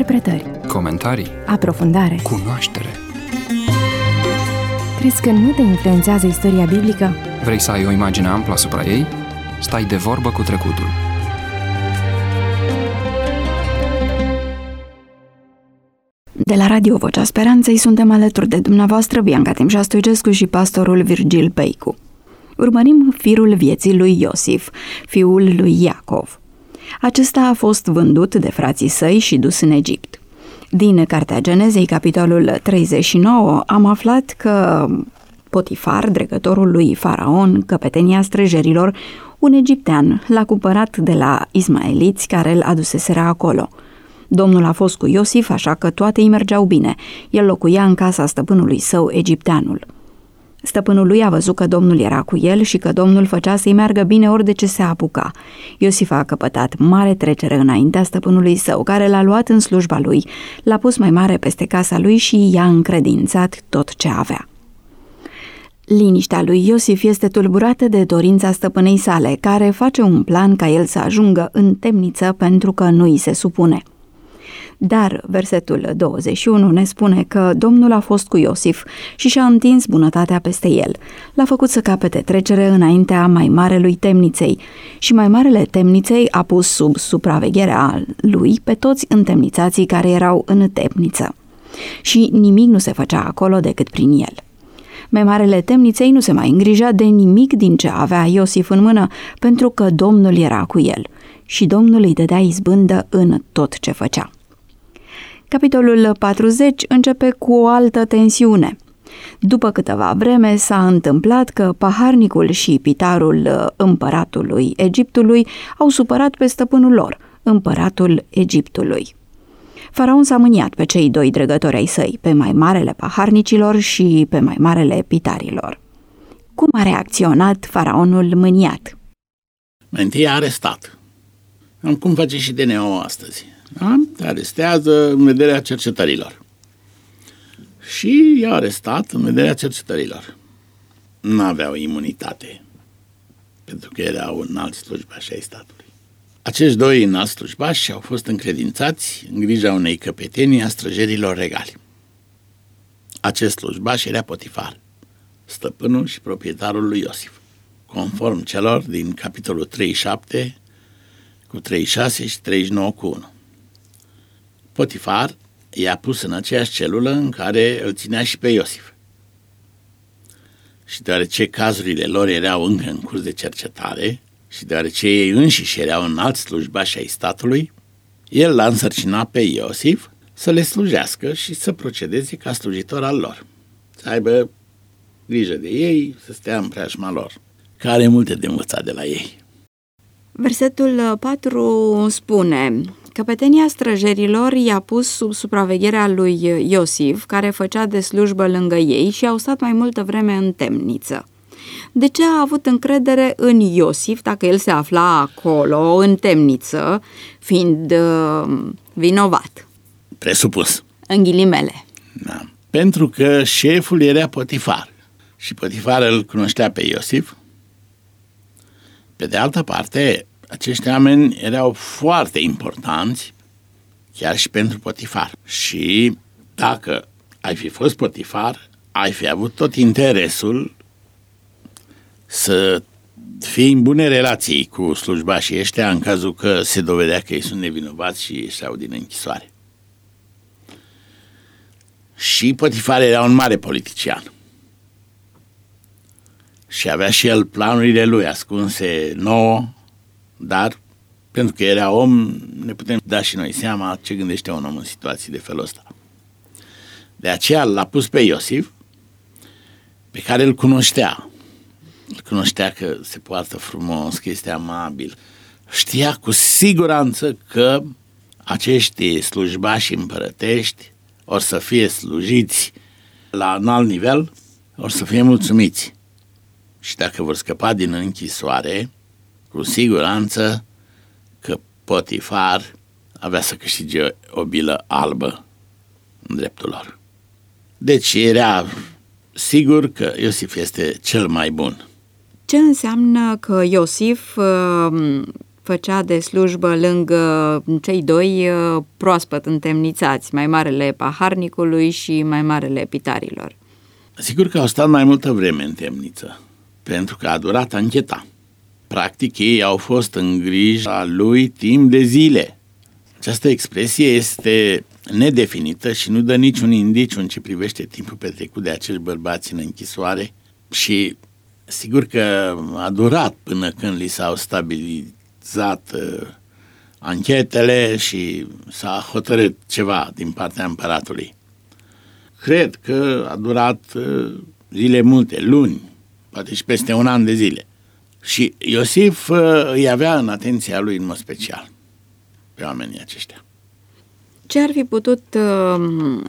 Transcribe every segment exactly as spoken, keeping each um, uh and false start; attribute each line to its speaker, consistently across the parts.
Speaker 1: Interpretări,
Speaker 2: comentarii,
Speaker 1: aprofundare,
Speaker 2: cunoaștere.
Speaker 1: Crezi că nu te influențează istoria biblică?
Speaker 2: Vrei să ai o imagine amplă asupra ei? Stai de vorbă cu trecutul.
Speaker 3: De la Radio Vocea Speranței suntem alături de dumneavoastră, Bianca Timșa Stoicescu și pastorul Virgil Peicu. Urmărim firul vieții lui Iosif, fiul lui Iacov. Acesta a fost vândut de frații săi și dus în Egipt. Din Cartea Genezei, capitolul treizeci și nouă, am aflat că Potifar, dregătorul lui Faraon, căpetenia străjerilor, un egiptean, l-a cumpărat de la ismaeliți care îl aduseseră acolo. Domnul a fost cu Iosif, așa că toate îi mergeau bine. El locuia în casa stăpânului său, egipteanul. Stăpânul lui a văzut că Domnul era cu el și că Domnul făcea să-i meargă bine ori de ce se apuca. Iosif a căpătat mare trecere înaintea stăpânului său, care l-a luat în slujba lui, l-a pus mai mare peste casa lui și i-a încredințat tot ce avea. Liniștea lui Iosif este tulburată de dorința stăpânei sale, care face un plan ca el să ajungă în temniță pentru că nu îi se supune. Dar versetul douăzeci și unu ne spune că Domnul a fost cu Iosif și și-a întins bunătatea peste el. L-a făcut să capete trecere înaintea mai marelui temniței și mai marele temniței a pus sub supravegherea lui pe toți întemnițații care erau în temniță. Și nimic nu se făcea acolo decât prin el. Mai marele temniței nu se mai îngrija de nimic din ce avea Iosif în mână, pentru că Domnul era cu el și Domnul îi dădea izbândă în tot ce făcea. Capitolul patruzeci începe cu o altă tensiune. După câteva vreme s-a întâmplat că paharnicul și pitarul împăratului Egiptului au supărat pe stăpânul lor, împăratul Egiptului. Faraon s-a mâniat pe cei doi dregători ai săi, pe mai marele paharnicilor și pe mai marele pitarilor. Cum a reacționat faraonul mâniat?
Speaker 4: Mai întâi a arestat. Cum face și D N A astăzi. Da? Arestează în vederea cercetărilor. Și i-a arestat în vederea cercetărilor. Nu aveau imunitate, pentru că erau înalți slujbași ai statului. Acești doi înalți slujbași au fost încredințați în grija unei căpetenii a străjerilor regali. Acest slujbaș era Potifar, stăpânul și proprietarul lui Iosif, conform celor din capitolul treizeci și șapte cu treizeci și șase și treizeci și nouă cu unu. Potifar i-a pus în aceeași celulă în care îl ținea și pe Iosif. Și deoarece cazurile lor erau încă în curs de cercetare și deoarece ei înșiși erau înalți slujbași ai statului, el l-a însărcinat pe Iosif să le slujească și să procedeze ca slujitor al lor, să aibă grijă de ei, să stea în preajma lor, care are multe de învățat de la ei.
Speaker 3: Versetul patru spune: căpetenia străjerilor i-a pus sub supravegherea lui Iosif, care făcea de slujbă lângă ei și au stat mai multă vreme în temniță. De ce a avut încredere în Iosif dacă el se afla acolo, în temniță, fiind uh, vinovat?
Speaker 4: Presupus.
Speaker 3: În ghilimele.
Speaker 4: Da. Pentru că șeful era Potifar și Potifar îl cunoștea pe Iosif. Pe de altă parte, acești oameni erau foarte importanți, chiar și pentru Potifar. Și dacă ai fi fost Potifar, ai fi avut tot interesul să fii în bune relații cu slujbașii ăștia în cazul că se dovedea că ei sunt nevinovați și ieșeau din închisoare. Și Potifar era un mare politician. Și avea și el planurile lui ascunse nouă, dar pentru că era om, ne putem da și noi seama ce gândește un om în situații de felul ăsta. De aceea l-a pus pe Iosif, pe care îl cunoștea. Îl cunoștea că se poartă frumos, că este amabil. Știa cu siguranță că acești slujbași împărătești or să fie slujiți la înalt nivel, or să fie mulțumiți. Și dacă vor scăpa din închisoare, cu siguranță că Potifar avea să câștige o bilă albă în dreptul lor. Deci era sigur că Iosif este cel mai bun.
Speaker 3: Ce înseamnă că Iosif făcea de slujbă lângă cei doi proaspăt întemnițați, mai marele paharnicului și mai marele pitarilor?
Speaker 4: Sigur că au stat mai multă vreme în temniță, pentru că a durat ancheta. Practic, ei au fost în grija lui timp de zile. Această expresie este nedefinită și nu dă niciun indiciu în ce privește timpul petrecut de acești bărbați în închisoare și sigur că a durat până când li s-au stabilizat uh, anchetele și s-a hotărât ceva din partea împăratului. Cred că a durat uh, zile multe, luni, poate și peste un an de zile. Și Iosif uh, îi avea în atenția lui în mod special pe oamenii aceștia.
Speaker 3: Ce ar fi putut uh,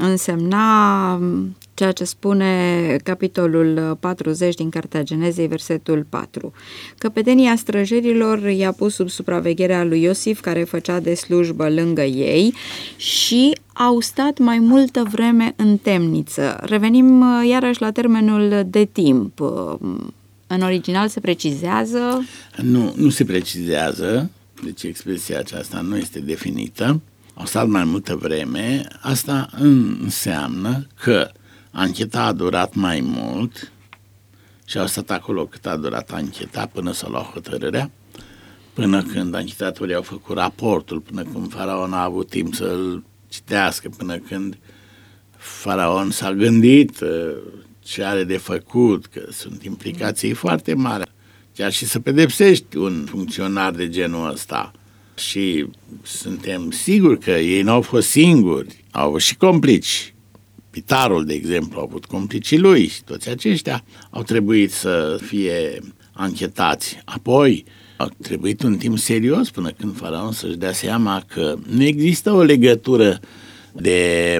Speaker 3: însemna ceea ce spune capitolul patruzeci din Cartea Genezei, versetul patru? Căpetenia străjerilor i-a pus sub supravegherea lui Iosif, care făcea de slujbă lângă ei, și au stat mai multă vreme în temniță. Revenim uh, iarăși la termenul de timp. Uh, în original se precizează?
Speaker 4: Nu, nu se precizează, deci expresia aceasta nu este definită. Au stat mai multă vreme, asta înseamnă că ancheta a durat mai mult și au stat acolo cât a durat ancheta până s-a luat hotărârea, până când anchetatorii au făcut raportul, până când faraon a avut timp să-l citească, până când faraon s-a gândit ce are de făcut, că sunt implicații foarte mari, chiar și să pedepsești un funcționar de genul ăsta. Și suntem siguri că ei n-au fost singuri, au avut și complici. Pitarul, de exemplu, au avut complicii lui și toți aceștia au trebuit să fie anchetați. Apoi a trebuit un timp serios până când faraon să-și dea seama că nu există o legătură de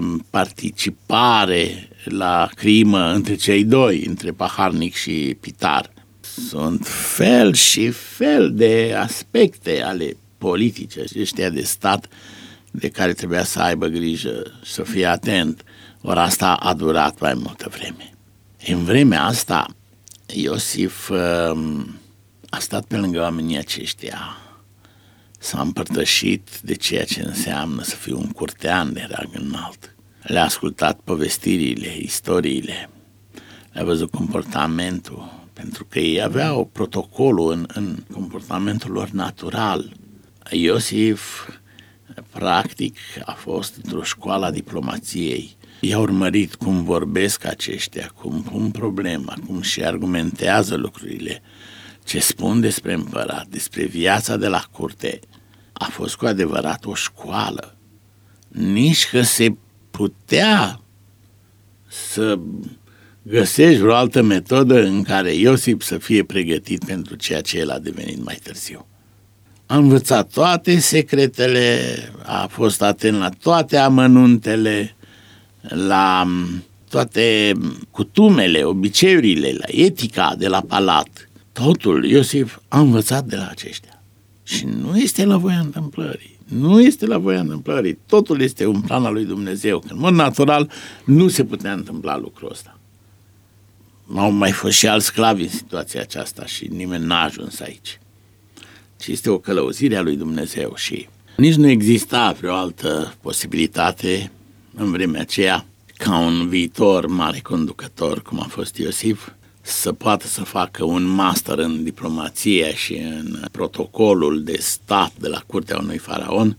Speaker 4: participare la crimă între cei doi, între paharnic și pitar. Sunt fel și fel de aspecte ale politice, ăștia de stat de care trebuia să aibă grijă, să fie atent. Ori asta a durat mai multă vreme. În vremea asta, Iosif a stat pe lângă oamenii aceștia, s-a împărtășit de ceea ce înseamnă să fii un curtean de rang înalt. Le-a ascultat povestirile, istoriile, le-a văzut comportamentul, pentru că ei aveau protocolul în, în comportamentul lor natural. Iosif, practic, a fost într-o școală a diplomației. I-a urmărit cum vorbesc aceștia, cum pun problema, cum și argumentează lucrurile, ce spun despre împărat, despre viața de la curte. A fost cu adevărat o școală. Nici că se putea să găsești vreo altă metodă în care Iosif să fie pregătit pentru ceea ce el a devenit mai târziu. A învățat toate secretele, a fost atent la toate amănuntele, la toate cutumele, obiceiurile, la etica de la palat. Totul Iosif a învățat de la aceștia. Și nu este la voia întâmplării. Nu este la voia întâmplării. Totul este un plan al lui Dumnezeu. Că în mod natural nu se putea întâmpla lucrul ăsta. Au mai fost și alți sclavi în situația aceasta și nimeni n-a ajuns aici. Ci este o călăuzire a lui Dumnezeu și nici nu exista vreo altă posibilitate în vremea aceea ca un viitor mare conducător, cum a fost Iosif, să poată să facă un master în diplomație și în protocolul de stat de la curtea unui faraon,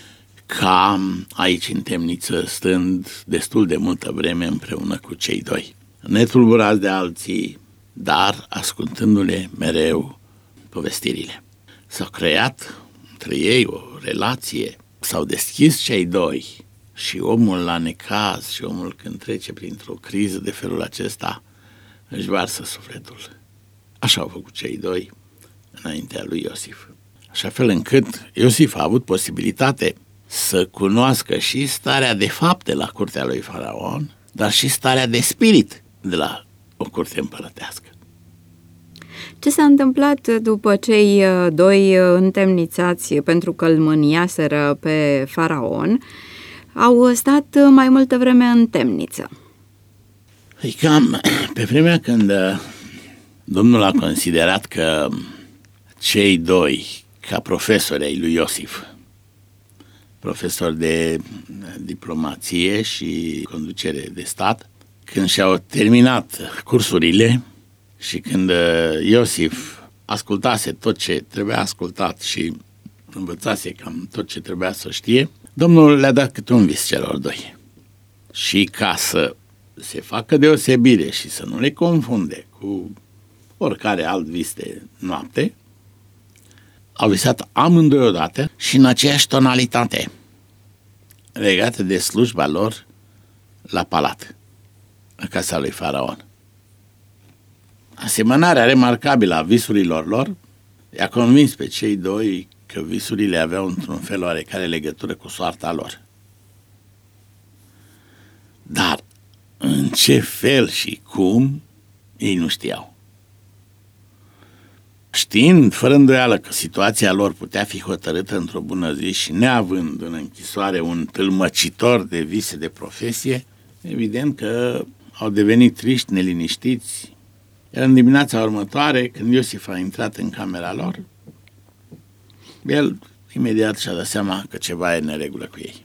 Speaker 4: ca aici în temniță, stând destul de multă vreme împreună cu cei doi. Netulburați de alții, dar ascultându-le mereu povestirile. S-au creat între ei o relație, s-au deschis cei doi și omul la necaz și omul când trece printr-o criză de felul acesta își varsă sufletul. Așa au făcut cei doi înaintea lui Iosif. Așa fel încât Iosif a avut posibilitate să cunoască și starea de fapte la curtea lui Faraon, dar și starea de spirit de la o curte împărătească.
Speaker 3: Ce s-a întâmplat după cei doi întemnițați pentru că îl mâniaseră pe Faraon? Au stat mai multă vreme în temniță.
Speaker 4: Păi cam pe vremea când Domnul a considerat că cei doi ca profesori ai lui Iosif, profesor de diplomație și conducere de stat. Când și-au terminat cursurile și când Iosif ascultase tot ce trebuia ascultat și învățase cam tot ce trebuia să știe, Domnul le-a dat câte un vis celor doi. Și ca să se facă deosebire și să nu le confunde cu oricare alt vis de noapte, au visat amândoi odată și în aceeași tonalitate, legate de slujba lor la palat, în casa lui Faraon. Asemănarea remarcabilă a visurilor lor i-a convins pe cei doi că visurile aveau într-un fel oarecare legătură cu soarta lor. Dar în ce fel și cum, ei nu știau. Știind, fără îndoială, că situația lor putea fi hotărâtă într-o bună zi și neavând în închisoare un tâlmăcitor de vise de profesie, evident că au devenit triști, neliniștiți. Iar în dimineața următoare, când Iosif a intrat în camera lor, el imediat și-a dat seama că ceva e în neregulă cu ei.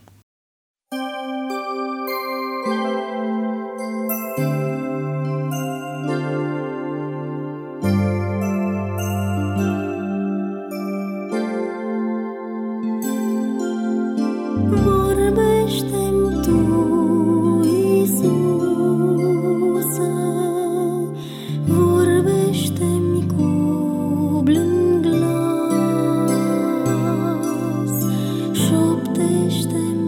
Speaker 5: Șoptește-mi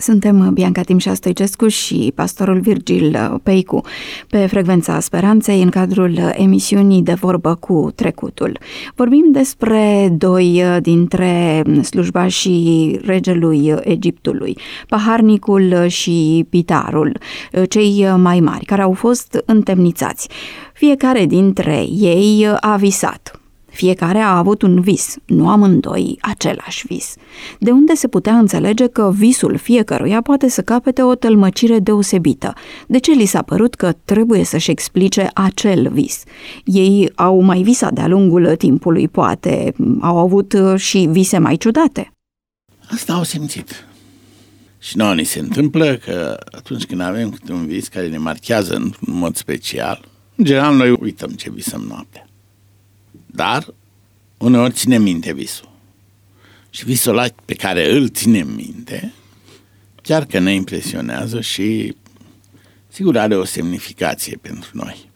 Speaker 3: Suntem Bianca Timșa Stoicescu și pastorul Virgil Peicu pe Frecvența Speranței în cadrul emisiunii De vorbă cu trecutul. Vorbim despre doi dintre slujbașii regelui Egiptului, paharnicul și pitarul, cei mai mari, care au fost întemnițați. Fiecare dintre ei a visat. Fiecare a avut un vis, nu amândoi același vis. De unde se putea înțelege că visul fiecăruia poate să capete o tălmăcire deosebită? De ce li s-a părut că trebuie să-și explice acel vis? Ei au mai visat de-a lungul timpului, poate, au avut și vise mai ciudate.
Speaker 4: Asta au simțit. Și nouă ni se întâmplă că atunci când avem câte un vis care ne marchează în mod special, în general noi uităm ce visăm noaptea. Dar uneori ținem minte visul. Și visul ăla pe care îl ținem minte, chiar că ne impresionează și sigur are o semnificație pentru noi.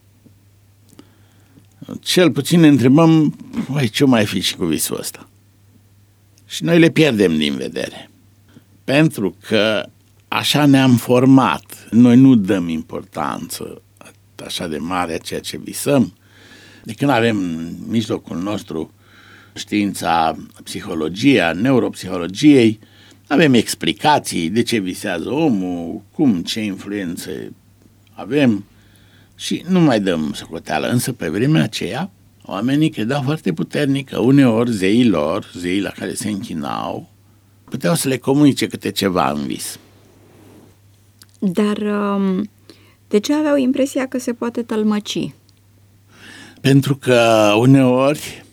Speaker 4: Cel puțin ne întrebăm, uai, ce mai fi și cu visul ăsta? Și noi le pierdem din vedere. Pentru că așa ne-am format. Noi nu dăm importanță așa de mare a ceea ce visăm. De când avem în mijlocul nostru știința, psihologia, neuropsihologiei, avem explicații de ce visează omul, cum, ce influențe avem și nu mai dăm socoteală. Însă pe vremea aceea, oamenii credeau foarte puternic că uneori zeii lor, zeii la care se închinau, puteau să le comunice câte ceva în vis.
Speaker 3: Dar de ce aveau impresia că se poate tălmăci?
Speaker 4: Pentru că uneori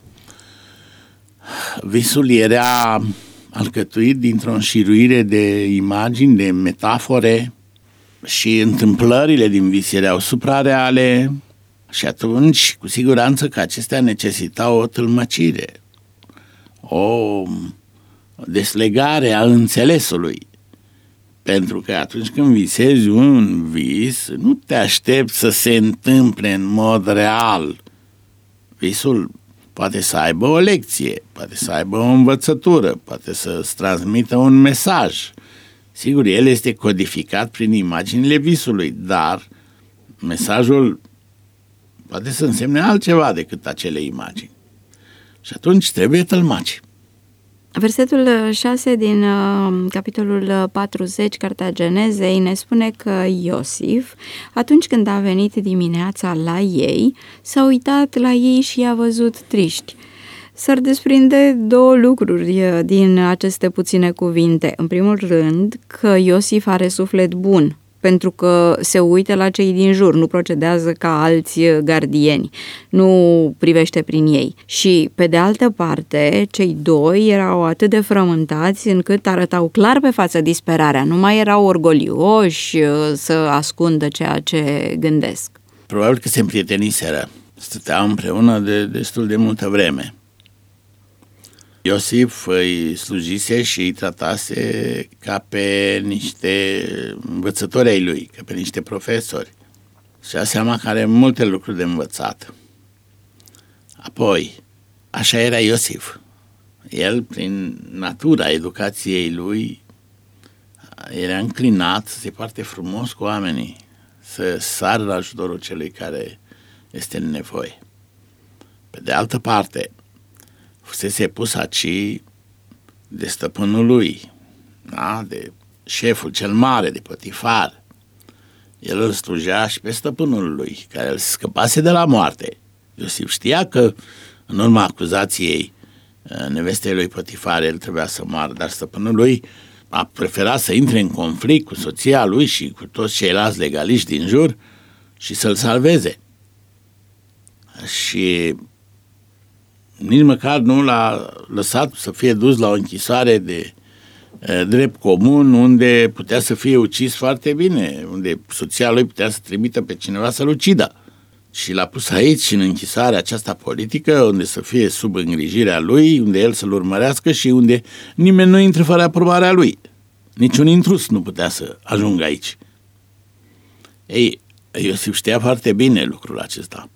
Speaker 4: visul era alcătuit dintr-o înșiruire de imagini, de metafore și întâmplările din vis erau suprareale și atunci, cu siguranță că acestea necesitau o tălmăcire, o deslegare a înțelesului. Pentru că atunci când visezi un vis, nu te aștepți să se întâmple în mod real. Visul poate să aibă o lecție, poate să aibă o învățătură, poate să-ți transmită un mesaj. Sigur, el este codificat prin imaginile visului, dar mesajul poate să însemne altceva decât acele imagini. Și atunci trebuie tălmaci.
Speaker 3: Versetul șase din uh, capitolul patruzeci, Cartea Genezei, ne spune că Iosif, atunci când a venit dimineața la ei, s-a uitat la ei și i-a văzut triști. S-ar desprinde două lucruri din aceste puține cuvinte. În primul rând, că Iosif are suflet bun, pentru că se uită la cei din jur, nu procedează ca alți gardieni, nu privește prin ei. Și, pe de altă parte, cei doi erau atât de frământați încât arătau clar pe față disperarea, nu mai erau orgolioși să ascundă ceea ce gândesc.
Speaker 4: Probabil că se împrieteniseră, stăteau împreună de destul de multă vreme. Iosif îi slujise și îi tratase ca pe niște învățători ai lui, ca pe niște profesori. Și-a seama că are multe lucruri de învățat. Apoi, așa era Iosif. El, prin natura educației lui, era înclinat să se poarte frumos cu oamenii, să sară la ajutorul celui care este în nevoie. Pe de altă parte, fusese pus aici de stăpânul lui, da? De șeful cel mare, de Potifar. El îl slujea și pe stăpânul lui, care îl scăpase de la moarte. Iosif știa că, în urma acuzației nevestei lui Potifar, el trebuia să moară, dar stăpânul lui a preferat să intre în conflict cu soția lui și cu toți ceilalți legaliști din jur și să-l salveze. Și nici măcar nu l-a lăsat să fie dus la o închisoare de e, drept comun, unde putea să fie ucis foarte bine, unde soția lui putea să trimită pe cineva să-l ucidă. Și l-a pus aici, în închisoarea aceasta politică, unde să fie sub îngrijirea lui, unde el să-l urmărească și unde nimeni nu intră fără aprobarea lui. Niciun intrus nu putea să ajungă aici. Ei, Iosif știa foarte bine lucrul acesta.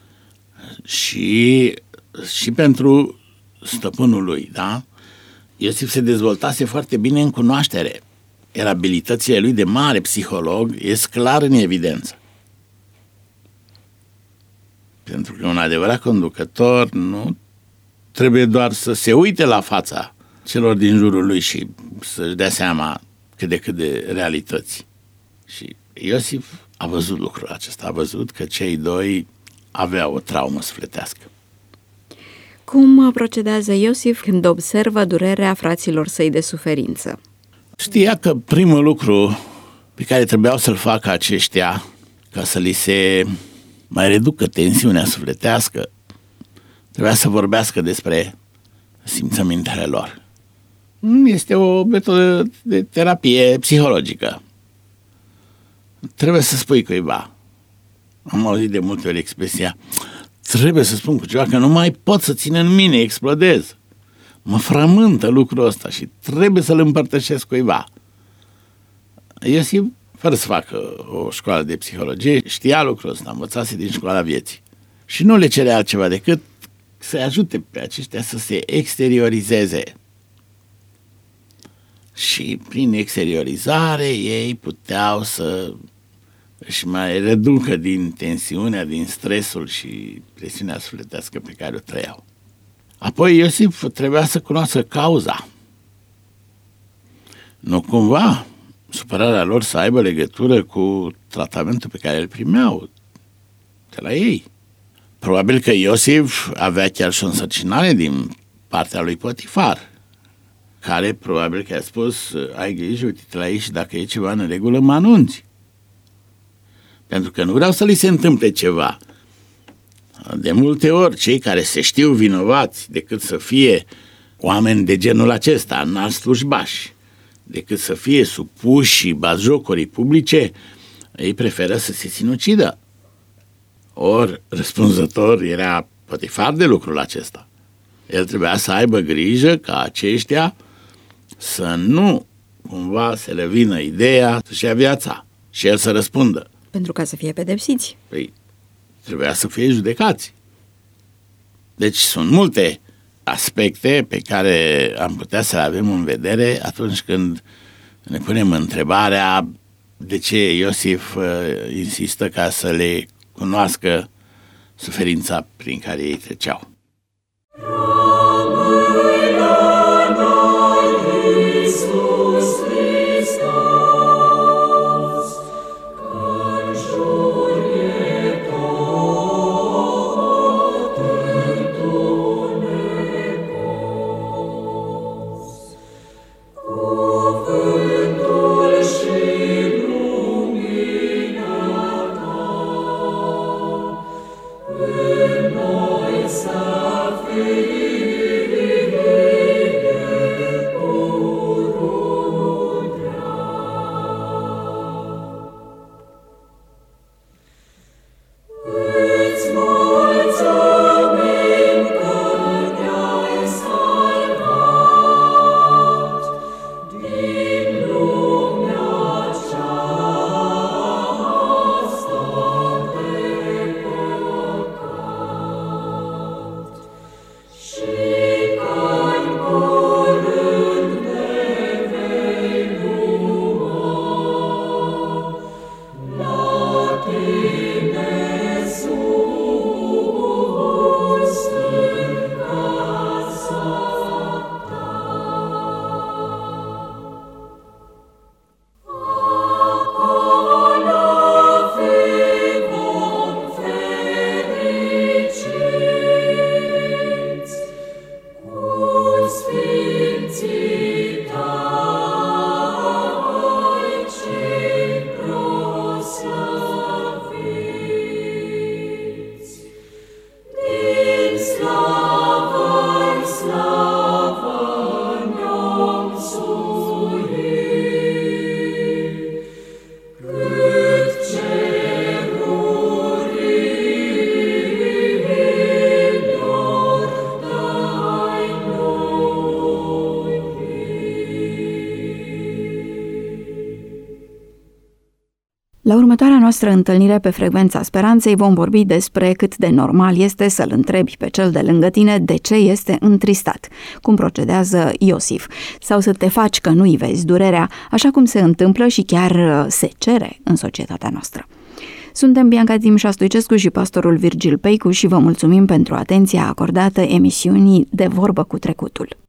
Speaker 4: Și și pentru stăpânul lui, da? Iosif se dezvoltase foarte bine în cunoaștere. iar abilitățile lui de mare psiholog ies clar în evidență. Pentru că un adevărat conducător nu trebuie doar să se uite la fața celor din jurul lui și să-și dea seama cât de cât de realități. Și Iosif a văzut lucrul acesta, a văzut că cei doi aveau o traumă sufletească.
Speaker 3: Cum procedează Iosif când observă durerea fraților săi de suferință?
Speaker 4: Știa că primul lucru pe care trebuiau să-l facă aceștia ca să li se mai reducă tensiunea sufletească, trebuia să vorbească despre simțămintele lor. Este o metodă de terapie psihologică. Trebuie să spui cuiva. Am auzit de multe ori expresia: trebuie să spun cu ceva că nu mai pot să țin în mine, explodez. Mă frământă lucrul ăsta și trebuie să-l împărtășesc cuiva. Iosif, fără să facă o școală de psihologie, știa lucrul ăsta, învățase din școala vieții. Și nu le cerea altceva decât să ajute pe aceștia să se exteriorizeze. Și prin exteriorizare ei puteau să își mai reducă din tensiunea, din stresul și presiunea sufletească pe care o trăiau. Apoi Iosif trebuia să cunoască cauza. Nu cumva supărarea lor să aibă legătură cu tratamentul pe care îl primeau de la ei. Probabil că Iosif avea chiar și o însărcinare din partea lui Potifar, care probabil că a spus: ai grijă, uite-te la ei și dacă e ceva în regulă, mă anunți. Pentru că nu vreau să li se întâmple ceva. De multe ori, cei care se știu vinovați, decât să fie oameni de genul acesta, înalți slujbași, decât să fie supuși batjocorii publice, ei preferă să se sinucidă. Ori răspunzător era Potifar de lucrul acesta. El trebuia să aibă grijă ca aceștia să nu cumva se le vină ideea să-și ia viața și el să răspundă.
Speaker 3: Pentru ca să fie pedepsiți.
Speaker 4: Păi, trebuia să fie judecați. Deci sunt multe aspecte pe care am putea să le avem în vedere atunci când ne punem întrebarea de ce Iosif uh, insistă ca să le cunoască suferința prin care ei treceau.
Speaker 5: Noi să
Speaker 3: La următoarea noastră întâlnire pe Frecvența Speranței vom vorbi despre cât de normal este să-l întrebi pe cel de lângă tine de ce este întristat, cum procedează Iosif, sau să te faci că nu-i vezi durerea, așa cum se întâmplă și chiar se cere în societatea noastră. Suntem Bianca Dimșa Stoicescu și pastorul Virgil Peicu și vă mulțumim pentru atenția acordată emisiunii De Vorbă cu Trecutul.